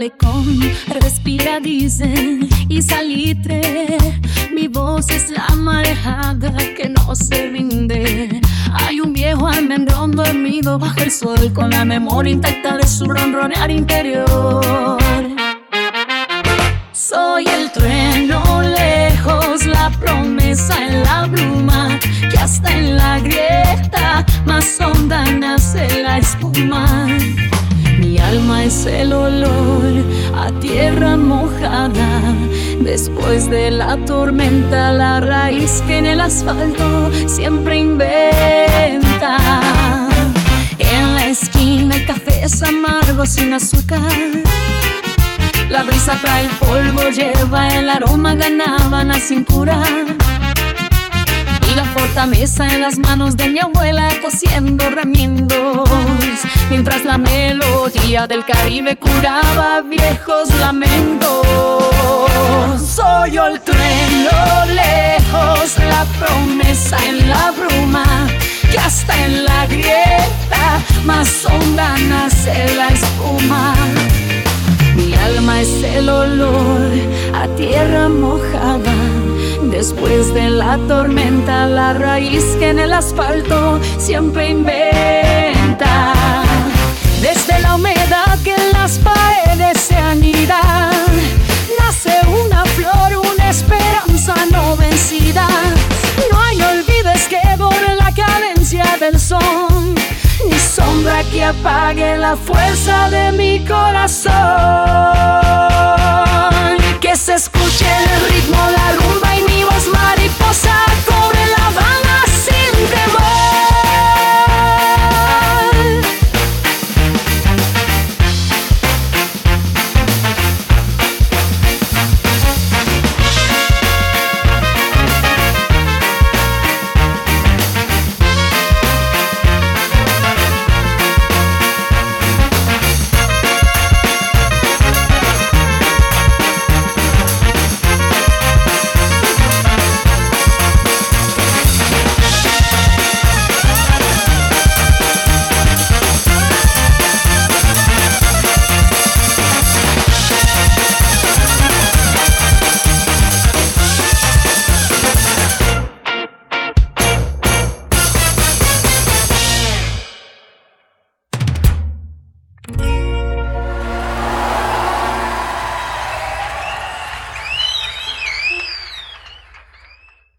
malecón, respira, dicen, y salitre. Mi voz es la marejada que no se rinde. Hay un viejo almendrón dormido bajo el sol, con la memoria intacta de su ronronear interior. Soy el trueno lejos, la promesa en la bruma, que hasta en la grieta más honda nace la espuma. Mi alma es el olor a tierra mojada, después de la tormenta, la raíz que en el asfalto siempre inventa. En la esquina el café es amargo sin azúcar, la brisa trae el polvo, lleva el aroma, ganaba la cintura. Y la fortaleza en las manos de mi abuela, cosiendo remiendos, mientras la melodía del Caribe curaba viejos lamentos. Soy yo el trueno lejos, la promesa en la bruma, que hasta en la grieta más honda nace la espuma. Mi alma es el olor a tierra mojada, después de la tormenta, la raíz que en el asfalto siempre inventa. Desde la humedad que en las paredes se anida, nace una flor, una esperanza no vencida. No hay olvides que borre la cadencia del son, ni sombra que apague la fuerza de mi corazón. Que se escuche